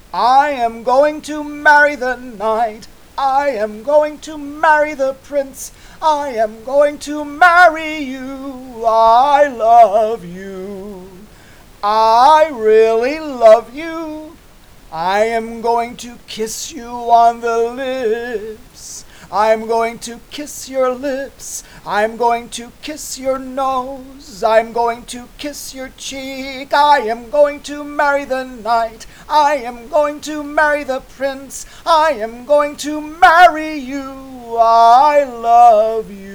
I am going to marry the knight. I am going to marry the prince. I am going to marry you. I love you. I really love you. I am going to kiss you on the lips. I'm going to kiss your lips. I'm going to kiss your nose. I'm going to kiss your cheek. I am going to marry the knight. I am going to marry the prince. I am going to marry you. I love you.